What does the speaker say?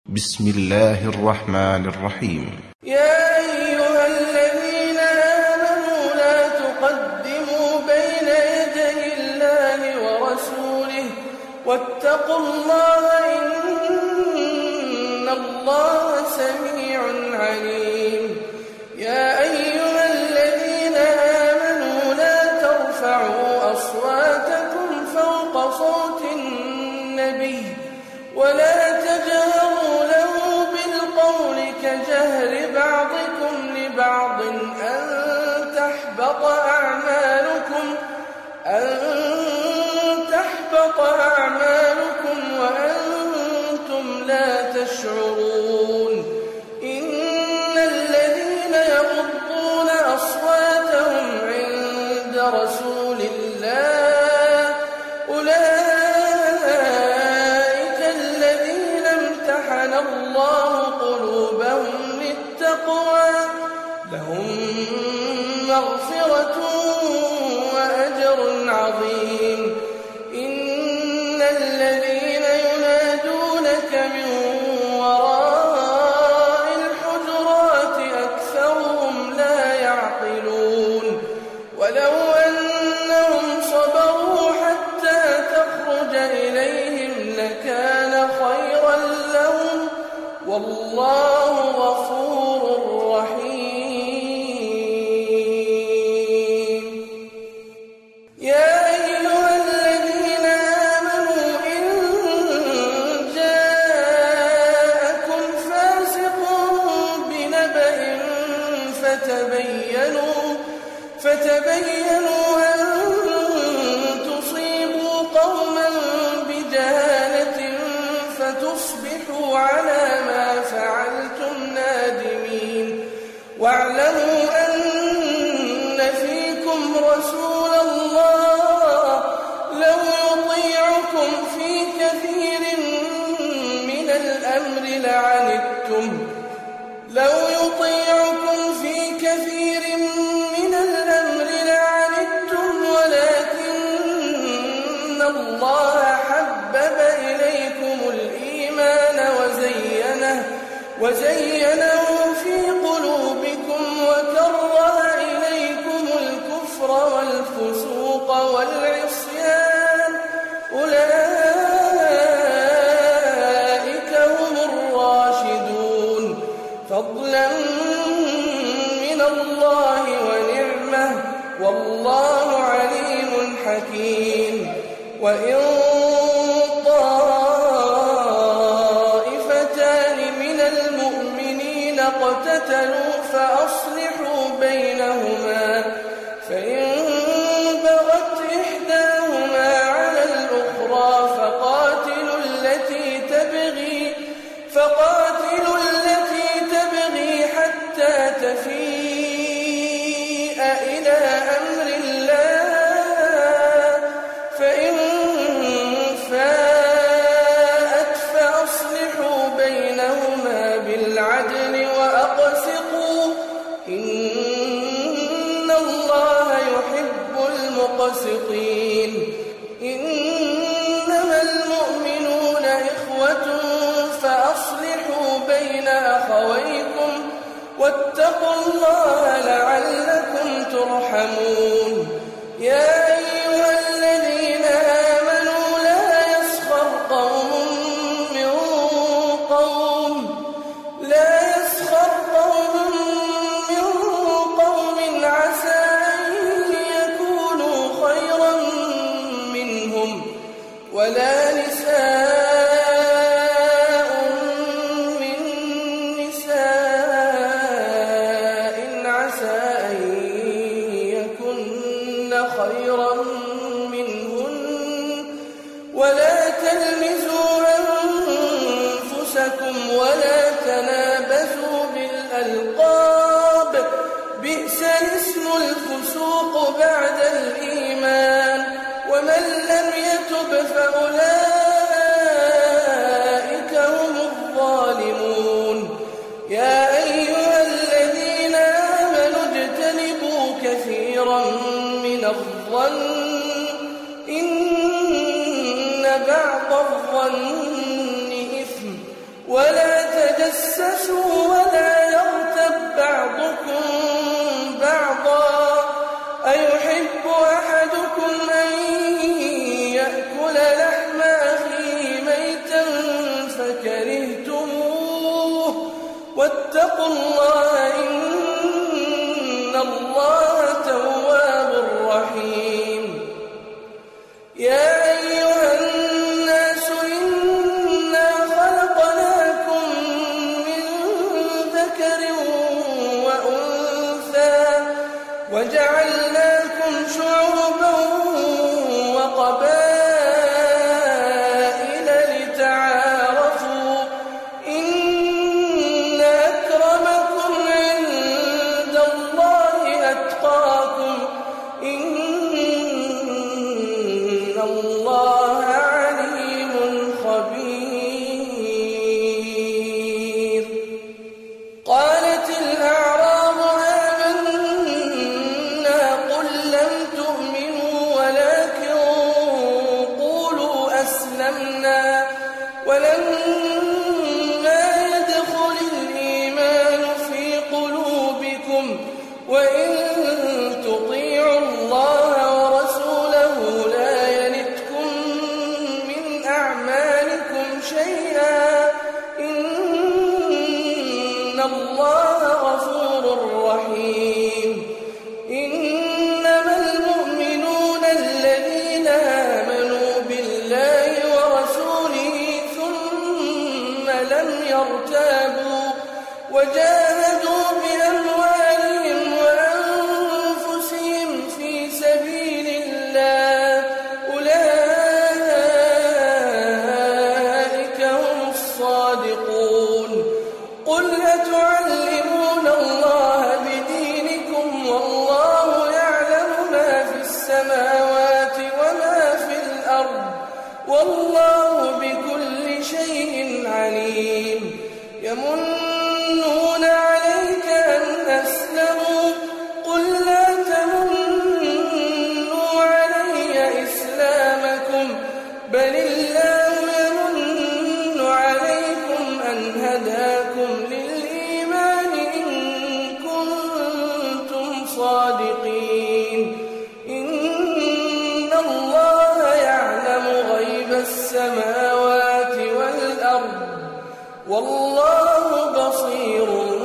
بسم الله الرحمن الرحيم. يا أيها الذين آمنوا لا تقدموا بين يدي الله ورسوله واتقوا الله إن الله سميع عليم. يا أيها الذين آمنوا لا ترفعوا أصواتكم فوق صوت النبي ولا تجهروا له بالقول كجهر بعضكم لبعض أن تحبط أعمالكم وأنتم لا تشعرون. إن الذين يغضون أصواتهم عند رسول الله أولئك الذين امتحن الله قلوبهم للتقوى لهم مغفرة وأجر عظيم. إن الذين ينادونك من وراء الحجرات أكثرهم لا يعقلون. ولو أنهم صبروا حتى تخرج إليهم لكان خيرا لهم والله غفور رحيم. يا أيها الذين آمنوا إن جاءكم فاسق بنبأ فتبينوا أن تصيبوا قوما بجهالة فتصبحوا على ما فعلتم نادمين. واعلموا أن فيكم رسول الله لو يطيعكم في كثير من الأمر لعنتم ولكن الله حبب إليكم الإيمان وزينه في قلوبكم وكره إليكم الكفر والفسوق والعصيان أولئك هم الراشدون فضلا من الله ونعمة والله عليم حكيم. وإن طائفتان من المؤمنين اقتتلوا فأصلحوا بينهما فإن بغت إحداهما على الأخرى فقاتلوا التي تبغي حتى تفيء إلى أمر الله فإن فاءت فأصلحوا بينهما بالعدل وأقسطوا إن الله يحب المقسطين. إنما المؤمنون إخوة فأصلحوا بين أخويكم واتقوا الله لعلكم ترحمون. يا أيها الذين آمنوا لا يسخر قوم من قوم عسى أن يكونوا خيرا منهم ولا نساء من نساء عسى أن يكن خيرا منهن ولا تلمزوا أنفسكم ولا تنابزوا بالألقاب بئس الاسم الفسوق بعد الإيمان ومن لم يتب فأولئك هم الظالمون. يا أيها الذين آمنوا اجتنبوا كثيرا من الظن إن بعض الظن إثم ولا تجسسوا ولا يغتب بعضكم بعضا أيحب أحدكم أن يأكل لحم أخيه ميتا فكرهتموه واتقوا الله إن الله تواب رحيم يا أيها الناس إنا خلقناكم من ذكر وأنثى وجعلناكم شعوبا وقبائل لتعارفوا إن أكرمكم عند الله أتقاكم إن الله عليم خبير قالت الأعراب آمنا قل لم تؤمنوا ولكن قولوا أسلمنا ولما يدخل الإيمان في قلوبكم وإن تطيعوا الله ورسوله لا يلتكم من أعمالكم شيئا إن الله غفور رحيم إنما المؤمنون الذين آمنوا بالله ورسوله ثم لم يرتابوا وجاهدوا بأموالهم وأنفسهم في سبيل الله أولئك هم الصادقون قل أتعلمون الله بدينكم والله يعلم ما في السماوات وما في الأرض والله بكل شيء عليم يمنون عليك أن أسلموا قل لا تمنوا علي إسلامكم بل الله يمن عليكم أن هداكم للإيمان إن كنتم صادقين إن الله يعلم غيب السماوات والأرض والله بصير